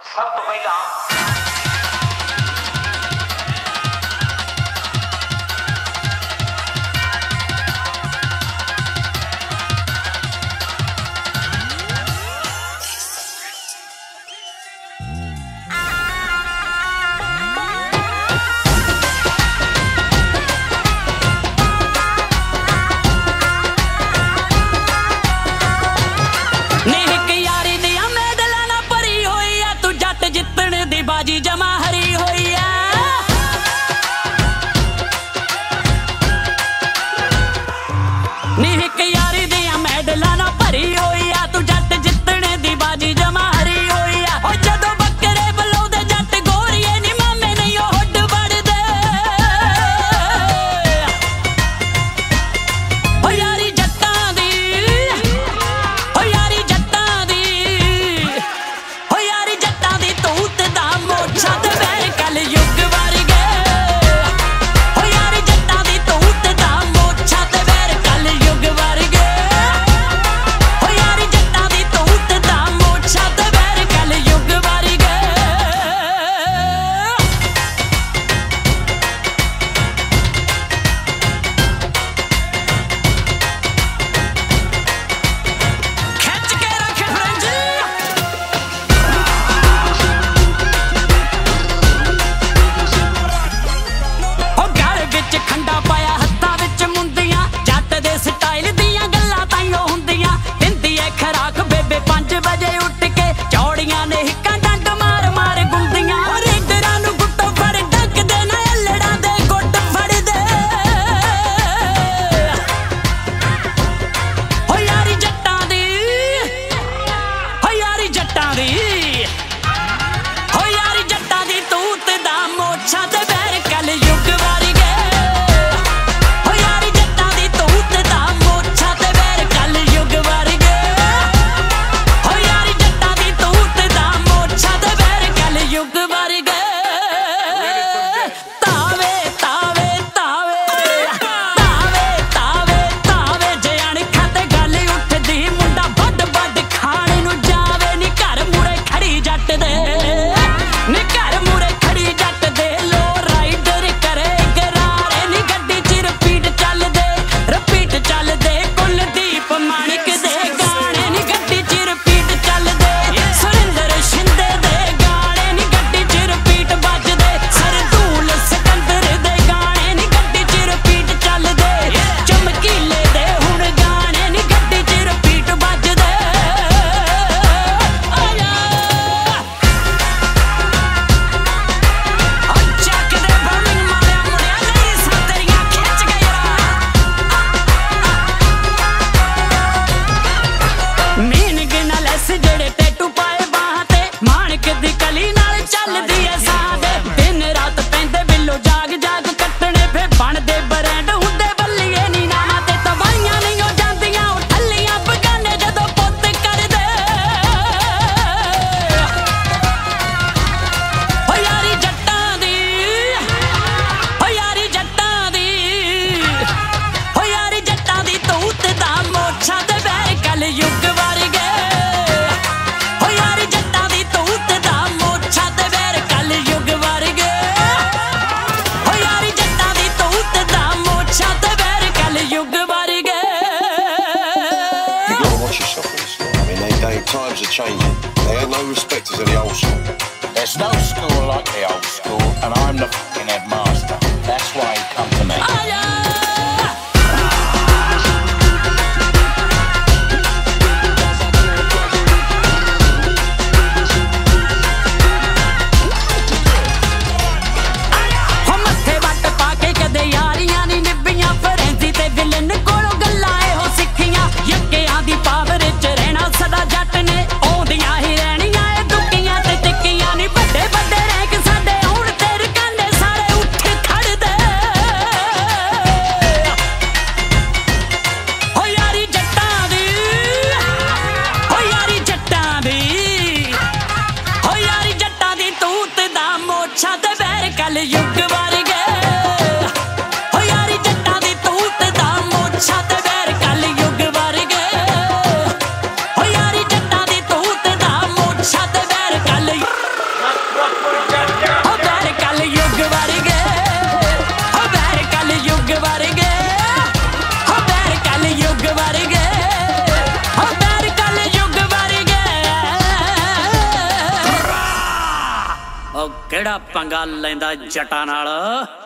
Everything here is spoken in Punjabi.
ਸਭ ਤੋਂ ਪਹਿਲਾਂ बाजी जमा हरी होई है नी एक यारी दिया मैडला ना भरी होई है तू जट जितने दी बाजी जमा हरी होई है ओ जदों बकरे बलाउंदे जट गोरीए नी मामे नहीं ओ हुड वड़दे ओ यारी जट्टां दी ओ यारी जट्टां दी ओ यारी जट्टां दी तूत दा मोछा ते वैर कल युग वर्गे ओ यारी जट्टां दी तूत दा मोछा ते वैर कल युग वर्गे ओ यारी जट्टां दी तूत दा मोछा ते वैर कल युग वर्गे खिंच के रख फ्रंज ओ गल विच खंडा पाया हत्थां विच मुंदियां जट दे स्टाइल दियां गल्लां ताईं हुंदियां दिंदी ऐ खराक बेबे 5 वजे उठ के चौड़ियां ने हिक्कां डंड मार मार गुंदियां ओ रेडरां नूं गुੱਟੋਂ फड़ डकदे ना अल्लड़ां दे गुੱਟ फड़दे ओ यारी जट्टां दी ओ यारी जट्टां दी हो यारी जट्टां दी तूत दा मोछा ते वैर कल युग वर्गे हो यारी जट्टां दी तूत दा मोछा ते वैर कल युग वर्गे हो यारी जट्टां दी तूत दा मोछा ते वैर कल युग वर्गे तावे तावे तावे तावे तावे तावे जे अणखा ते गल उठदी मुंडा ਵੱਡ ਵੱਡ ਖਾਣੇ ਨੂੰ ਜਾਵੇ ਨੀ ਘਰ ਮੂਰੇ ਖੜੀ ਜੱਟ ਦੇ ਨੀ ਘਰ ਮੂਰੇ ਖੜੀ ਜੱਟ ਦੇ ਲੋ ਰਾਈਡਰ ਕਰੇ ਗਰਾਰੇ ਨੀ ਗੱਡੀ 'ਚ ਰਿਪੀਟ ਚੱਲਦੇ ਕੁਲਦੀਪ ਮਾਣਿਕ ਦੇ ਗਾਣੇ ਨੀ ਗੱਡੀ 'ਚ ਰਿਪੀਟ ਚੱਲਦੇ ਸੁਰਿੰਦਰ ਸ਼ਿੰਦੇ ਦੇ ਗਾਣੇ ਨੀ ਗੱਡੀ 'ਚ ਰਿਪੀਟ ਵੱਜਦੇ ਸਰਦੂਲ ਸਿਕੰਦਰ ਦੇ ਗਾਣੇ ਨੀ ਗੱਡੀ 'ਚ ਰਿਪੀਟ ਚੱਲਦੇ ਚਮਕੀਲੇ ਦੇ ਹੁਣ ਗਾਣੇ ਨੀ ਗੱਡੀ 'ਚ ਰਿਪੀਟ ਵੱਜਦੇ ਆਇਆ ਚੱਕ ਦੇ ਬਰਨਿੰਗ ਮਾਰਿਆ ਮੁੜਿਆ ਨਹੀਂ ਸੰਤਰੀਆਂ ਖਿੱਚ ਗਈ ਮੀਨਿੰਗ ਨਾਲ ਐਸ ਜਿਹੜੇ ਟੈਟੂ ਪਾਏ ਬਾਹਾਂ ਤੇ ਮਾਣਕ ਦੀ ਕਲੀ ਨਾਲ ਚੱਲਦੀ ਐ ਸਾਹ ਦੇ ਦਿਨ ਰਾਤ ਪੈਂਦੇ ਬਿੱਲੋ ਜਾਗ ਜਾਗ ਕੱਟਣੇ ਫੇ ਬਣਦੇ ਬ੍ਰਾਂਡ ਹੁੰਦੇ ਬੱਲੀਏ ਨੀ ਨਾਵਾਂ ਤੇ ਤਵਾਈਆਂ ਨਹੀਂ ਉਹ ਜਾਂਦੀਆਂ ਉਹ ਠੱਲੀਆਂ ਬਗਾਨੇ ਜਦੋਂ ਪੁੱਤ ਕਰਦੇ ਓ ਯਾਰੀ ਜੱਟਾਂ ਦੀ ਓ ਯਾਰੀ ਜੱਟਾਂ ਦੀ ਓ ਯਾਰੀ ਜੱਟਾਂ ਦੀ ਤੂਤ ਦਾ ਮੋਛਾ ਤੇ ਵੈਰ ਕਲ ਯੁਗ ਵਰਗੇ ਓ ਯਾਰੀ ਜੱਟਾਂ ਦੀ ਤੂਤ ਦਾ ਮੋਛਾ ਤੇ ਵੈਰ ਕਲ ਯੁਗ ਵਰਗੇ ਓ ਯਾਰੀ ਜੱਟਾਂ ਦੀ ਤੂਤ ਦਾ ਮੋਛਾ ਤੇ ਵੈਰ ਕਲ ਯੁਗ ਵਰਗੇ You gotta watch yourself with this lot. I mean, times are changing. They ain't no respecters of the old school. There's no school like the old school, and I'm the fucking headmaster. That's why you come to me. ਆਇਆ ਹੋ ਮੱਥੇ ਵੱਟ ਪਾ ਕੇ ਕਦੇ ਯਾਰੀਆਂ ਨੀ ਨਿਭੀਆਂ ਫਰੈਂਜ਼ੀ ਤੇ ਵਿਲਨ ਕੋਲੋਂ ਗੱਲਾਂ ਇਹੋ ਸਿੱਖੀਆਂ ਯੱਕਿਆਂ ਦੀ ਪਾਵਰ 'ਚ ਰਹਿਣਾ ਸਦਾ ਜੱਟ ਨੇ ਆਉਂਦੀਆਂ ਹੀ ਰਹਿਣੀਆਂ ਇਹ ਦੁੱਕੀਆਂ ਤੇ ਟਿੱਕੀਆਂ ਨੀ ਵੱਡੇ ਵੱਡੇ ਰੈਂਕ ਸਾਡੇ ਹੁਣ ਤੇ ਰਕਾਨੇ ਸਾਰੇ ਉੱਠ ਖੜਦੇ ਹੋ ਯਾਰੀ ਜੱਟਾਂ ਦੀ ਹੋ ਯਾਰੀ ਜੱਟਾਂ ਦੀ ਹੋ ਯਾਰੀ ਜੱਟਾਂ ਦੀ ਤੂਤ ਦਾ ਮੋਛਾ ਤੇ ਵੈਰ ਕਲ ਯੁਗ ਵਰਗੇ ਹੋ ਯਾਰੀ ਜੱਟਾਂ ਦੀ ਤੂਤ ਦਾ ਮੋਛਾ ਤੇ ਵੈਰ ਕਲ ਯੁਗ ਵਰਗੇ ਹੋ ਯਾਰੀ ਜੱਟਾਂ ਦੀ ਤੂਤ ਦਾ ਮੋਛਾ ਤੇ ਵੈਰ ਕਲ ਉਹ ਕਿਹੜਾ ਪੰਗਾ ਲੈਂਦਾ ਜੱਟਾਂ ਨਾਲ।